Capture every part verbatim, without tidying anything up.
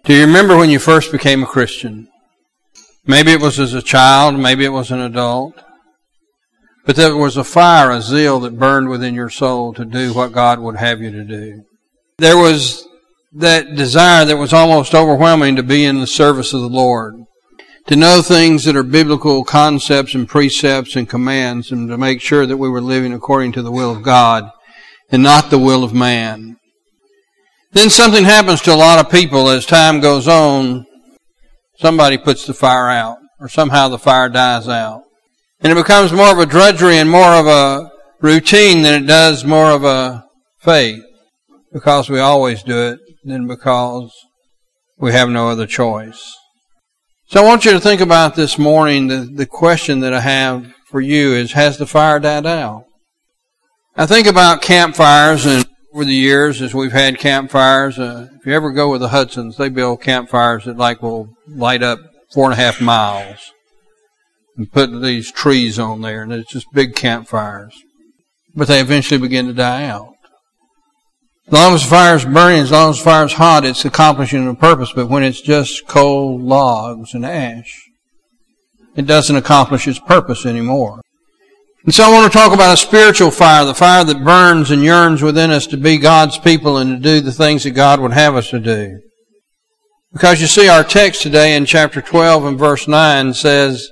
Do you remember when you first became a Christian? Maybe it was as a child, maybe it was an adult. But there was a fire, a zeal that burned within your soul to do what God would have you to do. There was that desire that was almost overwhelming to be in the service of the Lord, to know things that are biblical concepts and precepts and commands, and to make sure that we were living according to the will of God and not the will of man. Then something happens to a lot of people as time goes on. Somebody puts the fire out, or somehow the fire dies out. And it becomes more of a drudgery and more of a routine than it does more of a faith, because we always do it than because we have no other choice. So I want you to think about this morning. The, the question that I have for you is, has the fire died out? I think about campfires, and over the years as we've had campfires, uh, if you ever go with the Hudsons, they build campfires that like will light up four and a half miles and put these trees on there, and it's just big campfires. But they eventually begin to die out. As long as the fire's burning, as long as the fire's hot, it's accomplishing a purpose. But when it's just cold logs and ash, it doesn't accomplish its purpose anymore. And so I want to talk about a spiritual fire, the fire that burns and yearns within us to be God's people and to do the things that God would have us to do. Because you see, our text today in chapter twelve and verse nine says,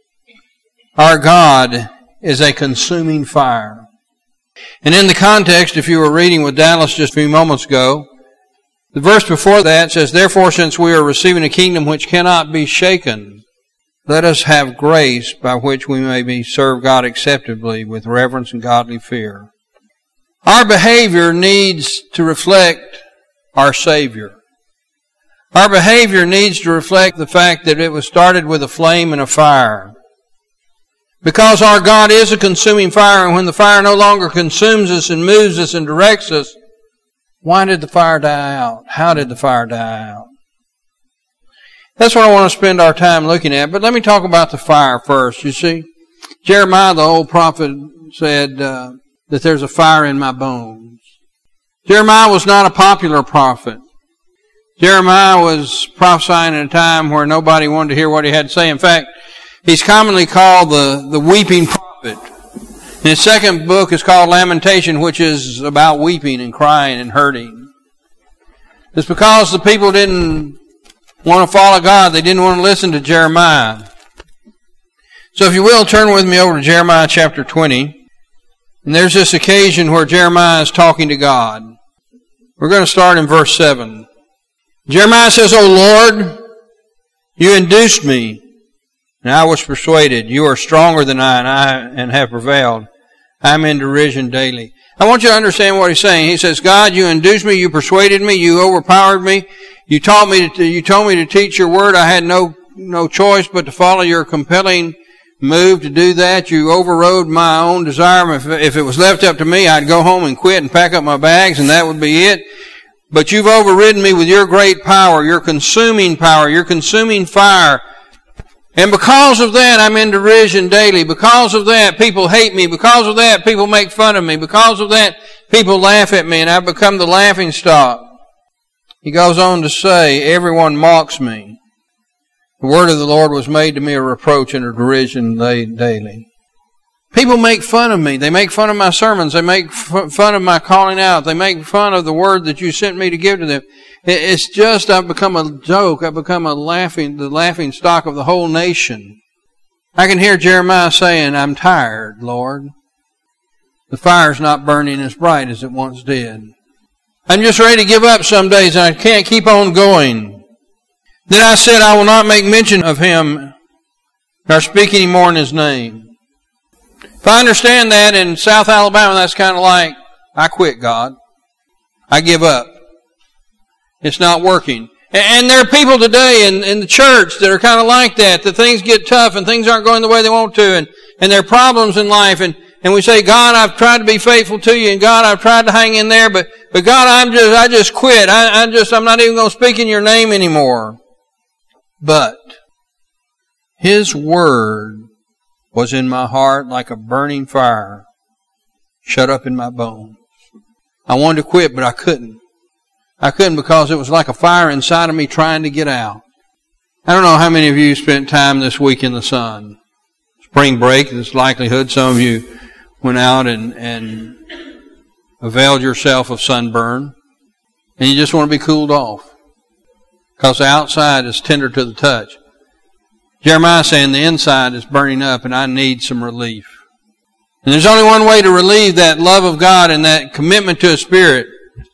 our God is a consuming fire. And in the context, if you were reading with Dallas just a few moments ago, the verse before that says, therefore, since we are receiving a kingdom which cannot be shaken, let us have grace by which we may be serve God acceptably with reverence and godly fear. Our behavior needs to reflect our Savior. Our behavior needs to reflect the fact that it was started with a flame and a fire. Because our God is a consuming fire, and when the fire no longer consumes us and moves us and directs us, why did the fire die out? How did the fire die out? That's what I want to spend our time looking at. But let me talk about the fire first. You see, Jeremiah, the old prophet, said uh, that there's a fire in my bones. Jeremiah was not a popular prophet. Jeremiah was prophesying at a time where nobody wanted to hear what he had to say. In fact, he's commonly called the, the weeping prophet. And his second book is called Lamentation, which is about weeping and crying and hurting. It's because the people didn't want to follow God. They didn't want to listen to Jeremiah. So if you will, turn with me over to Jeremiah chapter twenty. And there's this occasion where Jeremiah is talking to God. We're going to start in verse seven. Jeremiah says, O Lord, you induced me, and I was persuaded. You are stronger than I, and I and have prevailed. I am in derision daily. I want you to understand what he's saying. He says, God, you induced me, you persuaded me, you overpowered me. You taught me to, you told me to teach your word. I had no, no choice but to follow your compelling move to do that. You overrode my own desire. If, if it was left up to me, I'd go home and quit and pack up my bags, and that would be it. But you've overridden me with your great power, your consuming power, your consuming fire. And because of that, I'm in derision daily. Because of that, people hate me. Because of that, people make fun of me. Because of that, people laugh at me, and I've become the laughing stock. He goes on to say, everyone mocks me. The word of the Lord was made to me a reproach and a derision daily. People make fun of me. They make fun of my sermons. They make fun of my calling out. They make fun of the word that you sent me to give to them. It's just, I've become a joke. I've become a laughing, the laughing stock of the whole nation. I can hear Jeremiah saying, I'm tired, Lord. The fire's not burning as bright as it once did. I'm just ready to give up some days, and I can't keep on going. Then I said, I will not make mention of him, nor speak any more in his name. If I understand that in South Alabama, that's kind of like, I quit, God. I give up. It's not working. And there are people today in, in the church that are kind of like that, that things get tough and things aren't going the way they want to, and, and there are problems in life, and, and we say, God, I've tried to be faithful to you, and God, I've tried to hang in there, but, but God, I'm just, I just quit. I, I just, I'm not even going to speak in your name anymore. But His word was in my heart like a burning fire shut up in my bones. I wanted to quit, but I couldn't. I couldn't because it was like a fire inside of me trying to get out. I don't know how many of you spent time this week in the sun. Spring break, there's likelihood some of you went out and, and availed yourself of sunburn. And you just want to be cooled off. Because the outside is tender to the touch. Jeremiah saying the inside is burning up and I need some relief. And there's only one way to relieve that love of God and that commitment to His Spirit.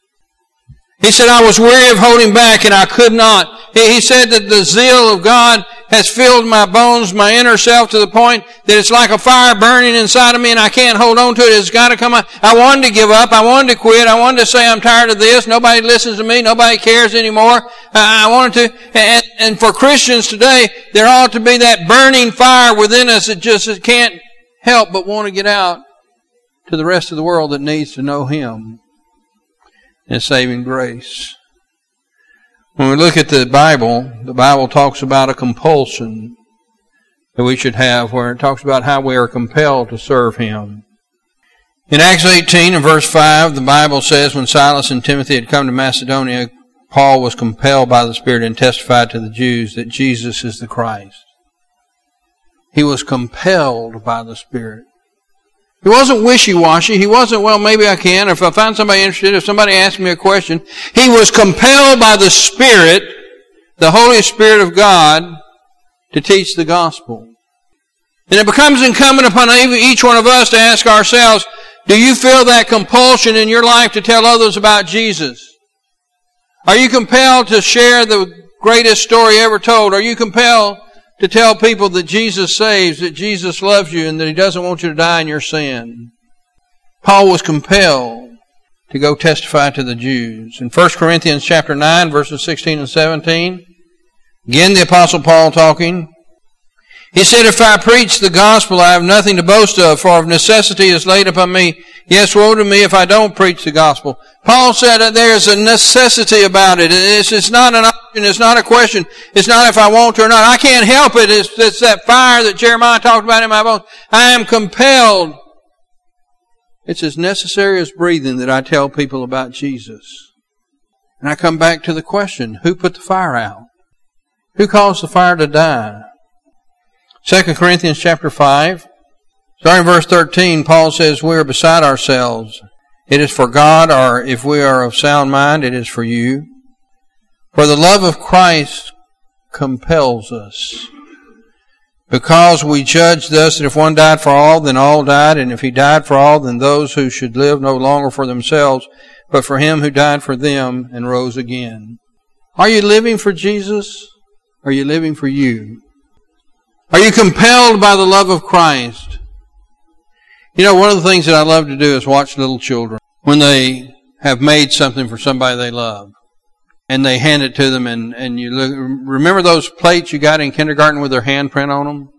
He said, I was weary of holding back and I could not. He, he said that the zeal of God has filled my bones, my inner self, to the point that it's like a fire burning inside of me and I can't hold on to it. It's got to come out. I wanted to give up. I wanted to quit. I wanted to say I'm tired of this. Nobody listens to me. Nobody cares anymore. I, I wanted to. And, and for Christians today, there ought to be that burning fire within us that just it can't help but want to get out to the rest of the world that needs to know Him and saving grace. When we look at the Bible, the Bible talks about a compulsion that we should have, where it talks about how we are compelled to serve Him. In Acts eighteen and verse five, the Bible says, when Silas and Timothy had come to Macedonia, Paul was compelled by the Spirit and testified to the Jews that Jesus is the Christ. He was compelled by the Spirit. He wasn't wishy-washy. He wasn't, well, maybe I can. Or if I find somebody interested, if somebody asks me a question. He was compelled by the Spirit, the Holy Spirit of God, to teach the gospel. And it becomes incumbent upon each one of us to ask ourselves, do you feel that compulsion in your life to tell others about Jesus? Are you compelled to share the greatest story ever told? Are you compelled to tell people that Jesus saves, that Jesus loves you, and that He doesn't want you to die in your sin? Paul was compelled to go testify to the Jews. In First Corinthians chapter nine, verses sixteen and seventeen, again the Apostle Paul talking, he said, if I preach the gospel, I have nothing to boast of, for of necessity is laid upon me. Yes, woe to me if I don't preach the gospel. Paul said that there's a necessity about it. It's, it's not an option. It's not a question. It's not if I want to or not. I can't help it. It's, it's that fire that Jeremiah talked about in my bones. I am compelled. It's as necessary as breathing that I tell people about Jesus. And I come back to the question, who put the fire out? Who caused the fire to die? Second Corinthians chapter five, starting verse thirteen, Paul says, we are beside ourselves. It is for God, or if we are of sound mind, it is for you. For the love of Christ compels us. Because we judge thus that if one died for all, then all died, and if He died for all, then those who should live no longer for themselves, but for Him who died for them and rose again. Are you living for Jesus? Or are you living for you? Are you compelled by the love of Christ? You know, one of the things that I love to do is watch little children when they have made something for somebody they love. And they hand it to them, and, and you look, remember those plates you got in kindergarten with their handprint on them?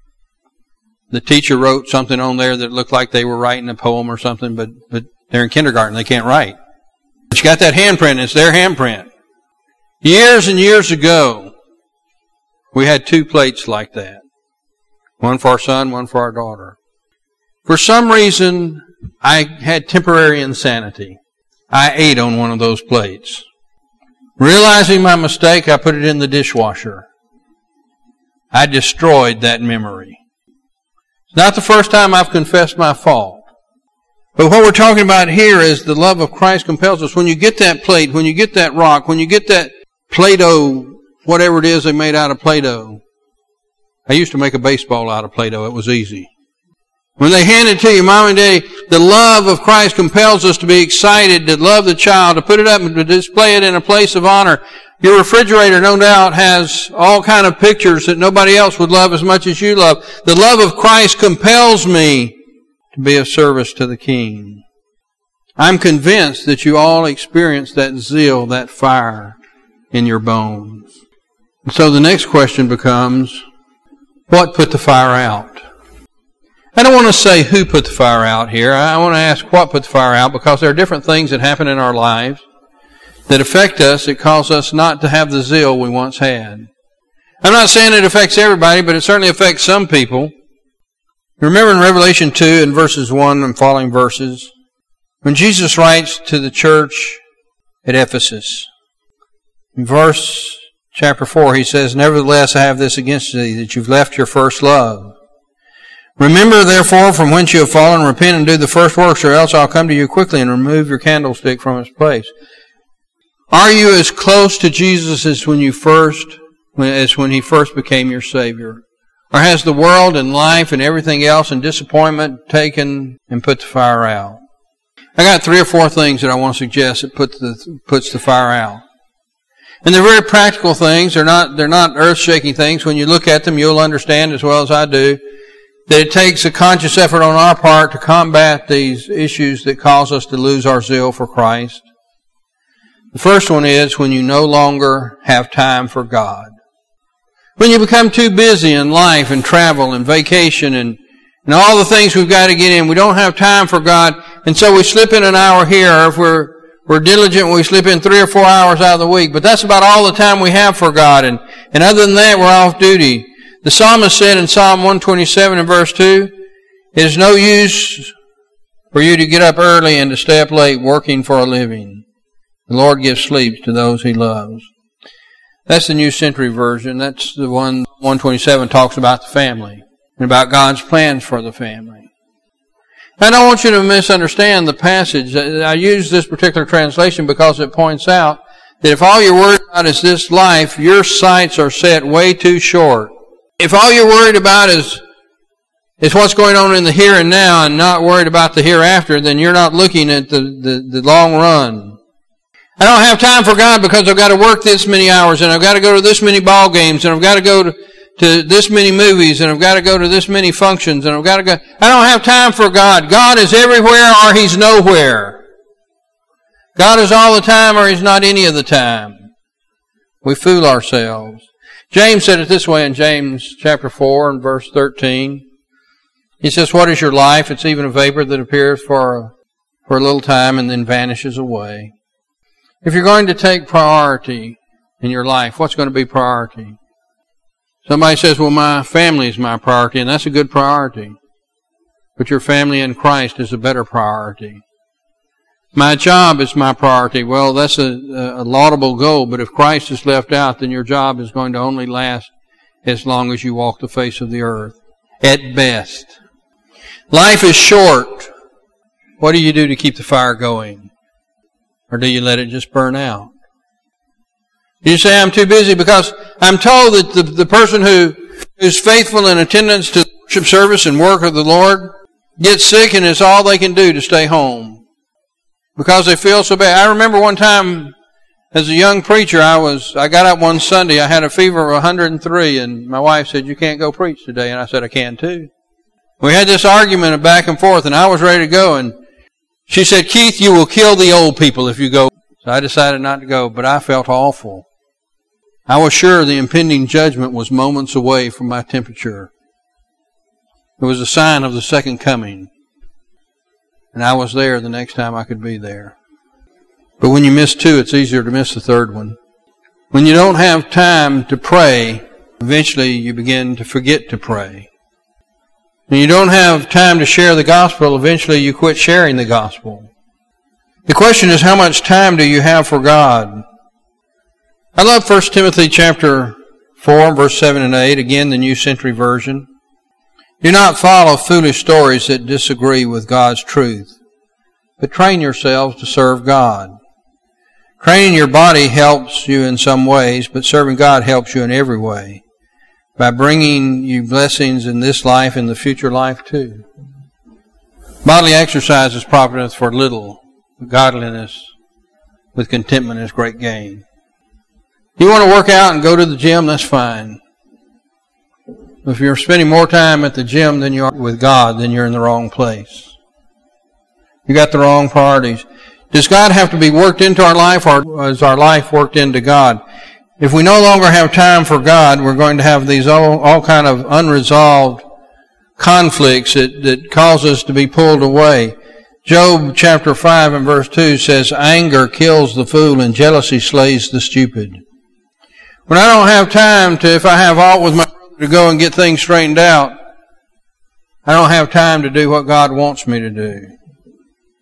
The teacher wrote something on there that looked like they were writing a poem or something, but, but they're in kindergarten, they can't write. But you got that handprint, it's their handprint. Years and years ago, we had two plates like that. One for our son, one for our daughter. For some reason, I had temporary insanity. I ate on one of those plates. Realizing my mistake, I put it in the dishwasher. I destroyed that memory. It's not the first time I've confessed my fault. But what we're talking about here is the love of Christ compels us. When you get that plate, when you get that rock, when you get that Play-Doh, whatever it is they made out of Play-Doh. I used to make a baseball out of Play-Doh. It was easy. When they hand it to you, Mom and Daddy, the love of Christ compels us to be excited, to love the child, to put it up and to display it in a place of honor. Your refrigerator, no doubt, has all kind of pictures that nobody else would love as much as you love. The love of Christ compels me to be of service to the King. I'm convinced that you all experience that zeal, that fire in your bones. And so the next question becomes, what put the fire out? I don't want to say who put the fire out here. I want to ask what put the fire out, because there are different things that happen in our lives that affect us, that cause us not to have the zeal we once had. I'm not saying it affects everybody, but it certainly affects some people. Remember in Revelation two and verses one and following verses, when Jesus writes to the church at Ephesus, In verse chapter four, he says, "Nevertheless, I have this against thee, that you've left your first love. Remember, therefore, from whence you have fallen, repent and do the first works, or else I'll come to you quickly and remove your candlestick from its place." Are you as close to Jesus as when you first, as when He first became your Savior? Or has the world and life and everything else and disappointment taken and put the fire out? I got three or four things that I want to suggest that put the, puts the fire out. And they're very practical things. They're not, they're not earth-shaking things. When you look at them, you'll understand as well as I do that it takes a conscious effort on our part to combat these issues that cause us to lose our zeal for Christ. The first one is when you no longer have time for God. When you become too busy in life and travel and vacation and, and all the things we've got to get in, we don't have time for God, and so we slip in an hour here, or if we're, we're diligent, we slip in three or four hours out of the week, but that's about all the time we have for God, and, and other than that, we're off duty. The psalmist said in Psalm one twenty-seven and verse two, "It is no use for you to get up early and to stay up late working for a living. The Lord gives sleep to those He loves." That's the New Century Version. That's the one, one twenty-seven talks about the family and about God's plans for the family. I don't want you to misunderstand the passage. I use this particular translation because it points out that if all you're worried about is this life, your sights are set way too short. If all you're worried about is, is what's going on in the here and now and not worried about the hereafter, then you're not looking at the, the, the long run. I don't have time for God because I've got to work this many hours, and I've got to go to this many ball games, and I've got to go to, to this many movies, and I've got to go to this many functions, and I've got to go. I don't have time for God. God is everywhere or He's nowhere. God is all the time or He's not any of the time. We fool ourselves. James said it this way in James chapter four and verse thirteen. He says, "What is your life? It's even a vapor that appears for a, for a little time and then vanishes away." If you're going to take priority in your life, what's going to be priority? Somebody says, "Well, my family is my priority," and that's a good priority. But your family in Christ is a better priority. My job is my priority. Well, that's a, a laudable goal, but if Christ is left out, then your job is going to only last as long as you walk the face of the earth, at best. Life is short. What do you do to keep the fire going? Or do you let it just burn out? Do you say, "I'm too busy"? Because I'm told that the, the person who is faithful in attendance to the worship service and work of the Lord gets sick and it's all they can do to stay home. Because they feel so bad. I remember one time as a young preacher, I was, I got up one Sunday, I had a fever of one hundred three, and my wife said, "You can't go preach today." And I said, "I can too." We had this argument of back and forth, and I was ready to go, and she said, "Keith, you will kill the old people if you go." So I decided not to go, but I felt awful. I was sure the impending judgment was moments away from my temperature. It was a sign of the second coming. And I was there the next time I could be there. But when you miss two, it's easier to miss the third one. When you don't have time to pray, eventually you begin to forget to pray. When you don't have time to share the gospel, eventually you quit sharing the gospel. The question is, how much time do you have for God? I love First Timothy chapter four, verse seven and eight, again the New Century Version. "Do not follow foolish stories that disagree with God's truth, but train yourselves to serve God. Training your body helps you in some ways, but serving God helps you in every way, by bringing you blessings in this life and the future life too. Bodily exercise is profitable for little, but godliness with contentment is great gain." You want to work out and go to the gym, that's fine. If you're spending more time at the gym than you are with God, then you're in the wrong place. You got the wrong priorities. Does God have to be worked into our life, or is our life worked into God? If we no longer have time for God, we're going to have these all, all kind of unresolved conflicts that, that cause us to be pulled away. Job chapter five and verse two says, "Anger kills the fool and jealousy slays the stupid." When I don't have time to, if I have aught with my brother, to go and get things straightened out, I don't have time to do what God wants me to do.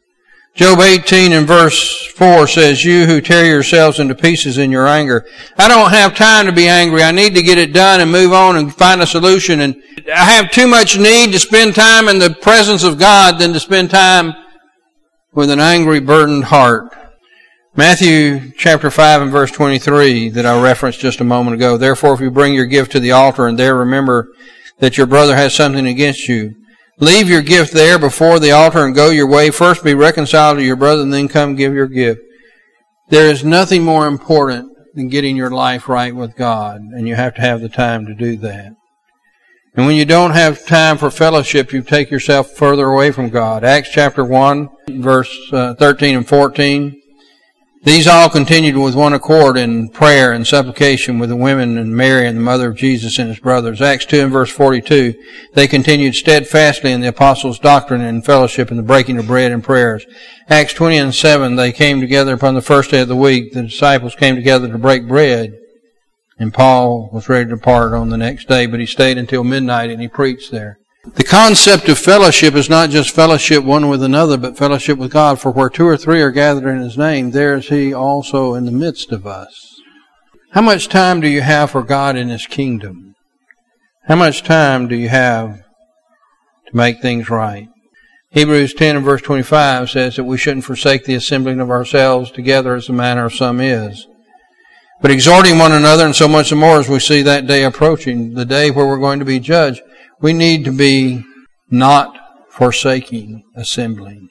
Job eighteen and verse four says, you who tear yourselves into pieces in your anger. I don't have time to be angry. I need to get it done and move on and find a solution. And I have too much need to spend time in the presence of God than to spend time with an angry, burdened heart. Matthew chapter five and verse twenty-three that I referenced just a moment ago. Therefore, if you bring your gift to the altar and there remember that your brother has something against you, leave your gift there before the altar and go your way. First be reconciled to your brother and then come give your gift. There is nothing more important than getting your life right with God, and you have to have the time to do that. And when you don't have time for fellowship, you take yourself further away from God. Acts chapter one, verse uh, thirteen and fourteen. These all continued with one accord in prayer and supplication with the women and Mary and the mother of Jesus and his brothers. Acts two and verse forty-two. They continued steadfastly in the apostles' doctrine and fellowship and the breaking of bread and prayers. Acts twenty and seven. They came together upon the first day of the week. The disciples came together to break bread. And Paul was ready to depart on the next day, but he stayed until midnight and he preached there. The concept of fellowship is not just fellowship one with another, but fellowship with God. For where two or three are gathered in his name, there is he also in the midst of us. How much time do you have for God in his kingdom? How much time do you have to make things right? Hebrews ten and verse twenty-five says that we shouldn't forsake the assembling of ourselves together as the manner of some is, but exhorting one another, and so much the more as we see that day approaching, the day where we're going to be judged. We need to be not forsaking assembling.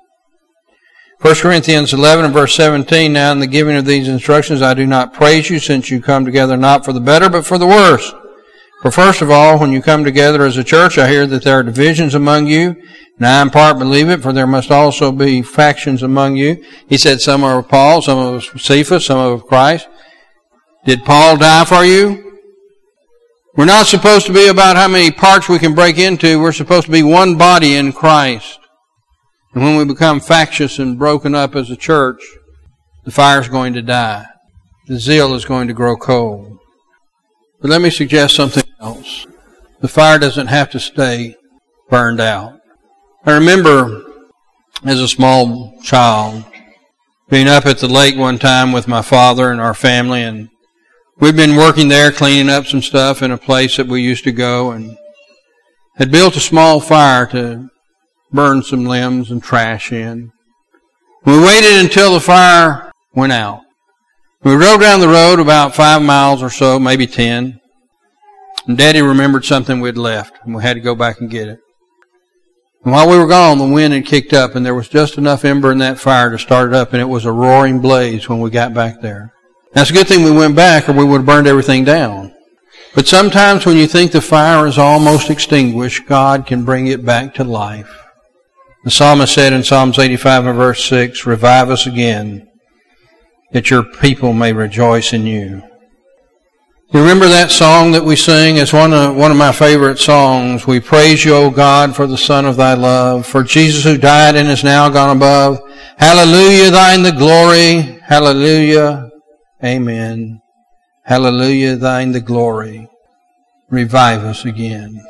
First Corinthians eleven and verse seventeen, now in the giving of these instructions I do not praise you, since you come together not for the better, but for the worse. For first of all, when you come together as a church, I hear that there are divisions among you, and I in part believe it, for there must also be factions among you. He said some are of Paul, some are of Cephas, some are of Christ. Did Paul die for you? We're not supposed to be about how many parts we can break into. We're supposed to be one body in Christ. And when we become factious and broken up as a church, the fire's going to die. The zeal is going to grow cold. But let me suggest something else. The fire doesn't have to stay burned out. I remember as a small child being up at the lake one time with my father and our family, and we'd been working there cleaning up some stuff in a place that we used to go, and had built a small fire to burn some limbs and trash in. We waited until the fire went out. We rode down the road about five miles or so, maybe ten, and Daddy remembered something we'd left, and we had to go back and get it. And while we were gone, the wind had kicked up, and there was just enough ember in that fire to start it up, and it was a roaring blaze when we got back there. Now, it's a good thing we went back, or we would have burned everything down. But sometimes when you think the fire is almost extinguished, God can bring it back to life. The psalmist said in Psalms eighty-five and verse six, revive us again, that your people may rejoice in you. You remember that song that we sing? It's one of, one of my favorite songs. We praise you, O God, for the Son of thy love, for Jesus who died and is now gone above. Hallelujah, thine the glory. Hallelujah. Amen. Hallelujah, thine the glory. Revive us again.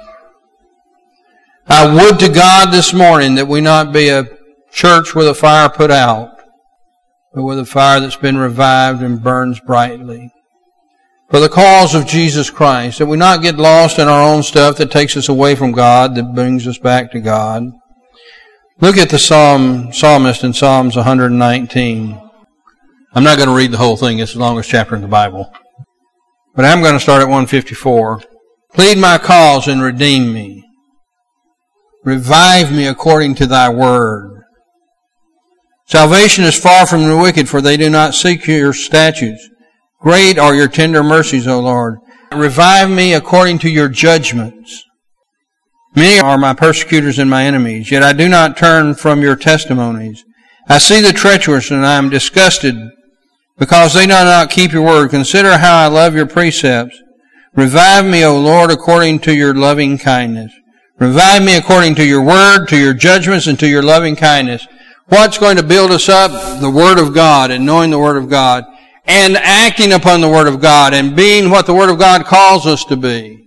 I would to God this morning that we not be a church with a fire put out, but with a fire that's been revived and burns brightly. For the cause of Jesus Christ, that we not get lost in our own stuff that takes us away from God, that brings us back to God. Look at the psalm, psalmist in Psalms one nineteen. I'm not going to read the whole thing. It's the longest chapter in the Bible. But I'm going to start at one fifty-four. Plead my cause and redeem me. Revive me according to thy word. Salvation is far from the wicked, for they do not seek your statutes. Great are your tender mercies, O Lord. Revive me according to your judgments. Many are my persecutors and my enemies, yet I do not turn from your testimonies. I see the treacherous, and I am disgusted, because they do not keep your word. Consider how I love your precepts. Revive me, O Lord, according to your loving kindness. Revive me according to your word, to your judgments, and to your loving kindness. What's going to build us up? The Word of God, and knowing the Word of God, and acting upon the Word of God, and being what the Word of God calls us to be.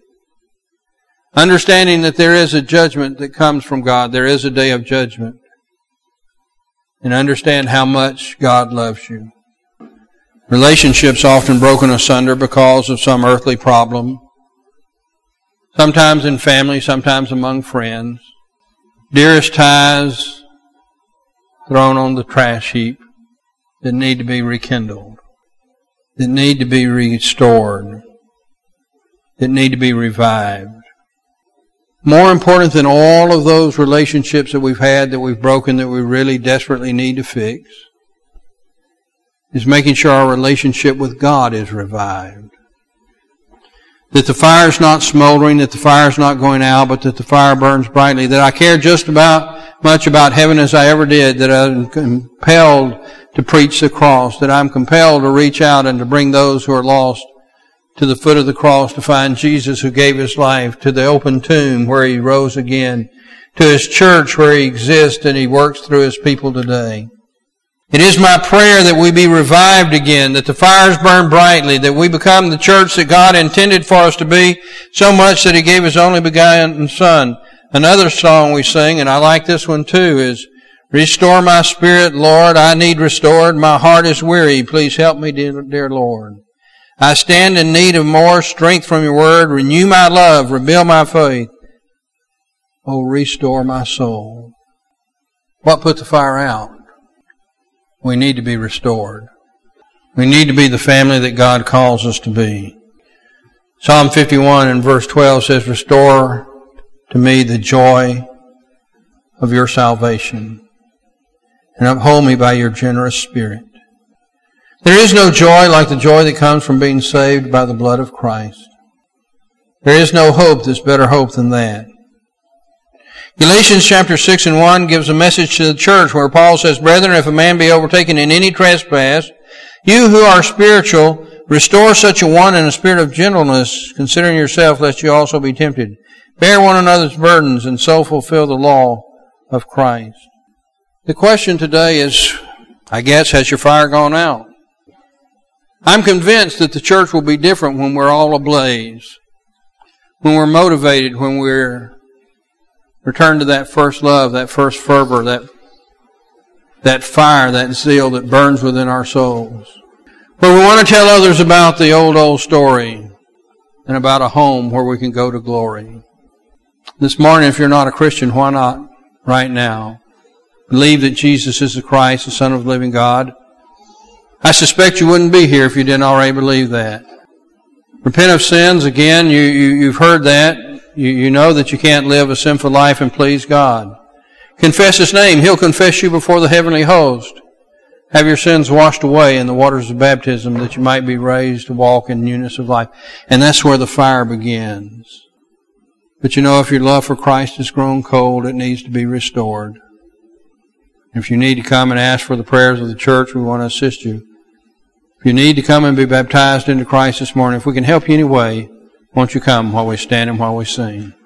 Understanding that there is a judgment that comes from God. There is a day of judgment. and understand how much God loves you. Relationships often broken asunder because of some earthly problem. Sometimes in family, sometimes among friends. Dearest ties thrown on the trash heap that need to be rekindled, that need to be restored, that need to be revived. More important than all of those relationships that we've had, that we've broken, that we really desperately need to fix, is making sure our relationship with God is revived. That the fire's not smoldering, that the fire's not going out, but that the fire burns brightly. That I care just about much about heaven as I ever did. That I'm compelled to preach the cross. That I'm compelled to reach out and to bring those who are lost to the foot of the cross to find Jesus who gave His life, to the open tomb where He rose again, to His church where He exists and He works through His people today. It is my prayer that we be revived again, that the fires burn brightly, that we become the church that God intended for us to be, so much that He gave His only begotten Son. Another song we sing, and I like this one too, is, restore my spirit, Lord, I need restored. My heart is weary. Please help me, dear, dear Lord. I stand in need of more strength from your word. Renew my love. Rebuild my faith. Oh, restore my soul. What put the fire out? We need to be restored. We need to be the family that God calls us to be. Psalm fifty-one and verse twelve says, restore to me the joy of your salvation and uphold me by your generous spirit. There is no joy like the joy that comes from being saved by the blood of Christ. There is no hope that's better hope than that. Galatians chapter six and one gives a message to the church where Paul says, brethren, if a man be overtaken in any trespass, you who are spiritual, restore such a one in a spirit of gentleness, considering yourself, lest you also be tempted. Bear one another's burdens, and so fulfill the law of Christ. The question today is, I guess, has your fire gone out? I'm convinced that the church will be different when we're all ablaze, when we're motivated, when we're returned to that first love, that first fervor, that, that fire, that zeal that burns within our souls. But we want to tell others about the old, old story and about a home where we can go to glory. This morning, if you're not a Christian, why not right now? Believe that Jesus is the Christ, the Son of the living God. I suspect you wouldn't be here if you didn't already believe that. Repent of sins. Again, you, you, you've heard that. You, you know that you can't live a sinful life and please God. Confess His name. He'll confess you before the heavenly host. Have your sins washed away in the waters of baptism that you might be raised to walk in newness of life. And that's where the fire begins. But you know, if your love for Christ has grown cold, it needs to be restored. If you need to come and ask for the prayers of the church, we want to assist you. If you need to come and be baptized into Christ this morning, if we can help you in any way, won't you come while we stand and while we sing?